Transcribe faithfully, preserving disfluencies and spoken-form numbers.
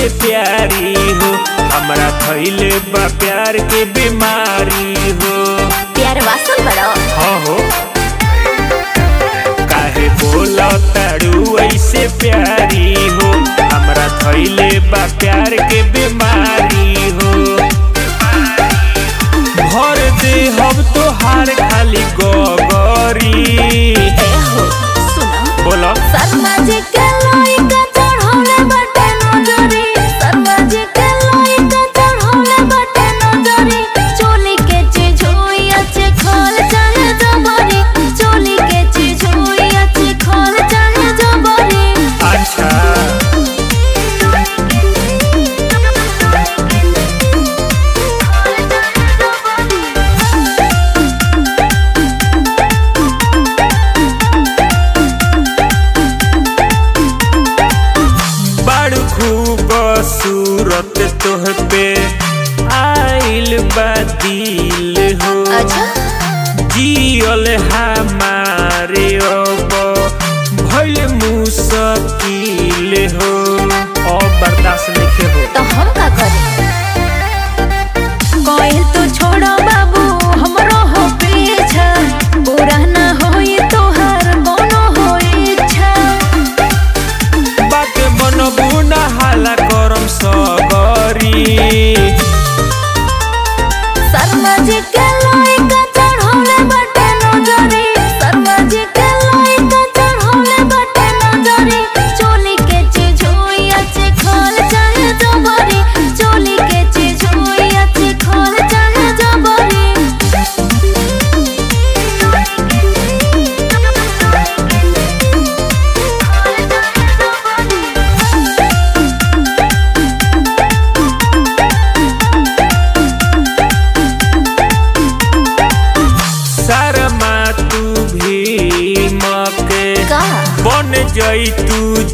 से प्यारी हो, हमरा थैले बा प्यार के बीमारी हो। प्यार वासन बड़ो हाँ हो, काहे बोला तारू ऐसे प्यारी हो, हमरा थैले बा प्यार के बीमारी हो। भर दे हम तोहार खाली गोगरी। सुनो बोलो शर्मा जी के लइका चढ़ौले बाटे नजरी, शर्मा जी के लइका चढ़ौले बाटे नजरी। चोली के चीज होई अच्छे खोल चाहे जबरी, चोली के चीज होई अच्छे खोल चाहे जबरी। अच्छा सूरत तोह पे आइल बा दिल हो। अच्छा जियल हमारे अब भइल मुश्किल हो, और बर्दाश्त नहीं हो। तो हम का करें? कोई तो छोड़ो बाबू हमरो हो पीछा, पूरा ना होई तोहार कोनो हो इच्छा। बात मनबू ना हाला करम सगरी। शर्मा जी के लइका चढ़ौले बाटे नजरी, शर्मा जी के लइका चढ़ौले बाटे नजरी। चोली के चीज होई अच्छे खोल चाहे जबरी, चोली के चीज होई अच्छे खोल चाहे जबरी। शर्मा तू भी मके का बन जाई तू